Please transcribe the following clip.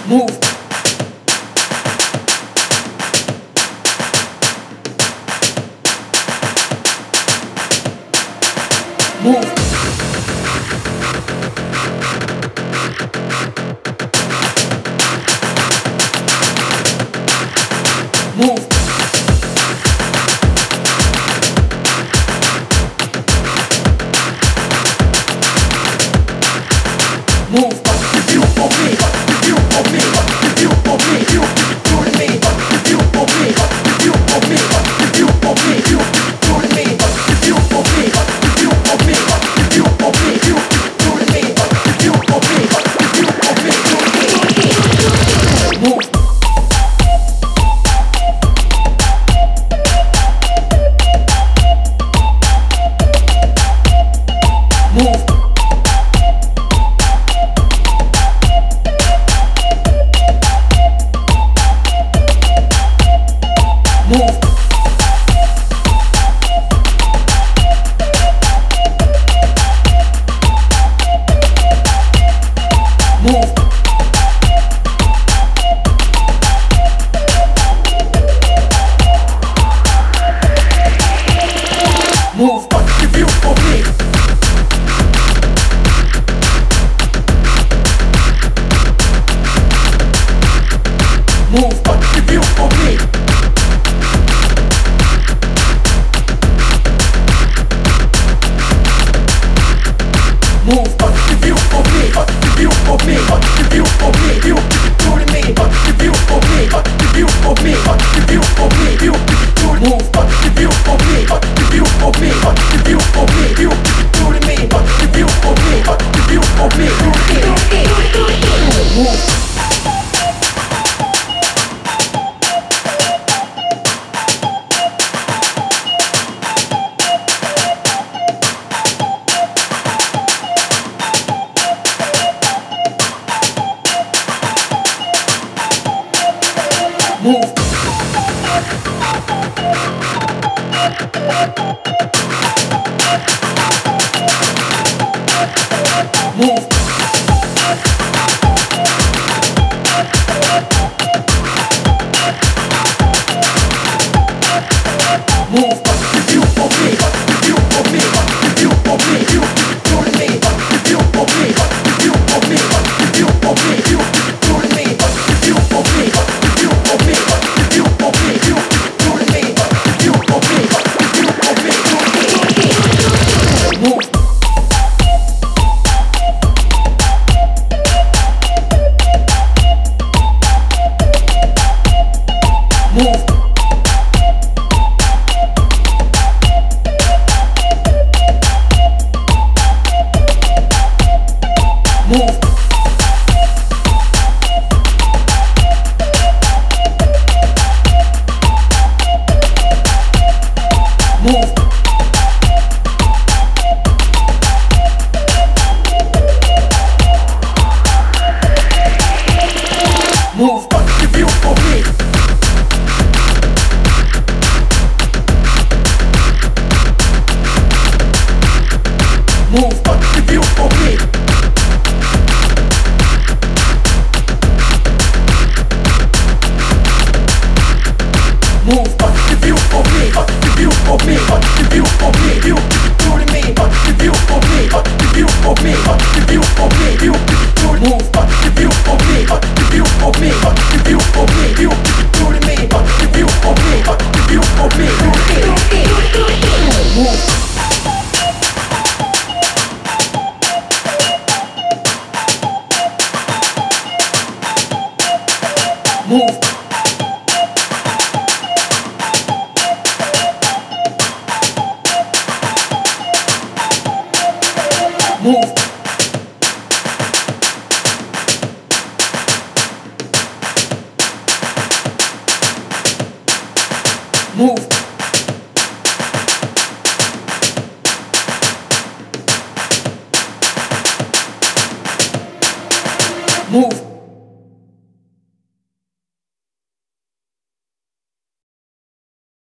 Move. Move. Move. Move. If you for me, if you for me, if you for me, you do to me. If you for me, if you for me, if you for me, you do to me. If you for me, if you for me, if you for me, you do to me. If you for me, if you for me, do to me. Move. Move, if you for me. Move, if you for me. Move, if you for me. If you for me. If you for me, you do to me. If you for me. If you for me. If you for me, you do to me. Move, if you for me. If you for me. If you for me, you do to me. If you for me. If you for me, do to me. Move. Move. Move. Move. If you for me, if you for me, if you for me, you do to me. If you for me, if you for me, if you for me, you do to me. If you for me, if you for me, if you for me, you do to me. If you for me, if you for me, do to me. Move. Move. Move. Move. Move. If you for me. Move. If you for me. Move, if you for me, if you for me, if you for me, you do to me. If you for me, if you for me, if you for me, you do to me. If you for me, if you for me, if you for me, you do to me. If you for me, if you for me, do to me. Move. Move. Move. Move. Move.